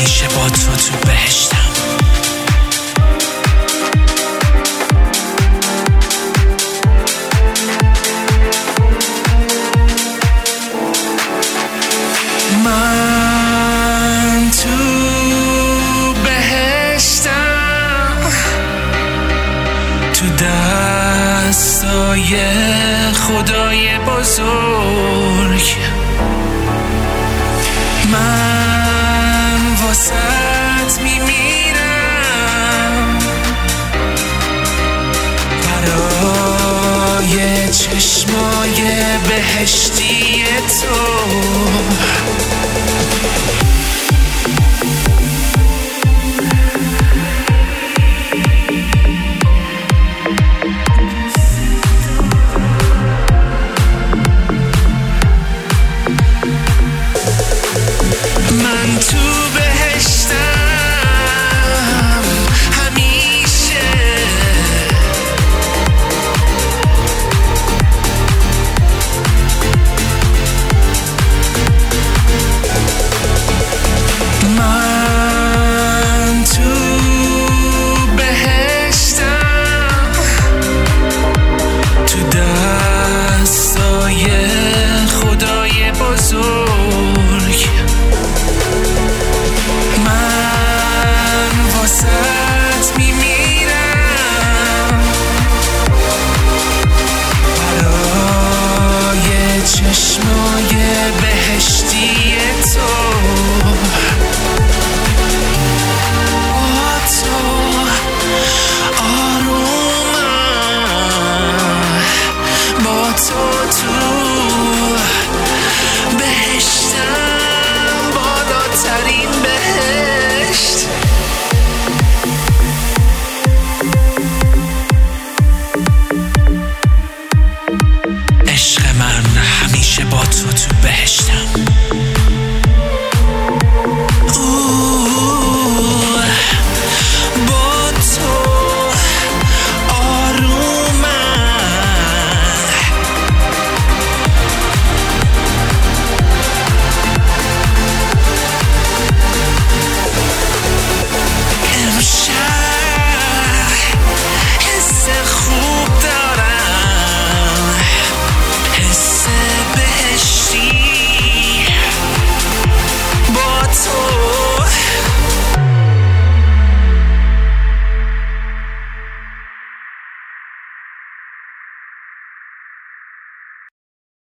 همیشه با تو بهشتم. من تو بهشتم، تو دستای خدای بزرگ. من واسط میمیرم برای چشمای بهشتی تو. من تو بهشتم همیشه، من تو بهشتم، تو دستای خدای بزرگ. من واسط میمیرم برای چشمای بهشتی تو. با تو آرومم، با تو بهشتم، بالاترین بهشت. عشق من همیشه با تو بهشتم.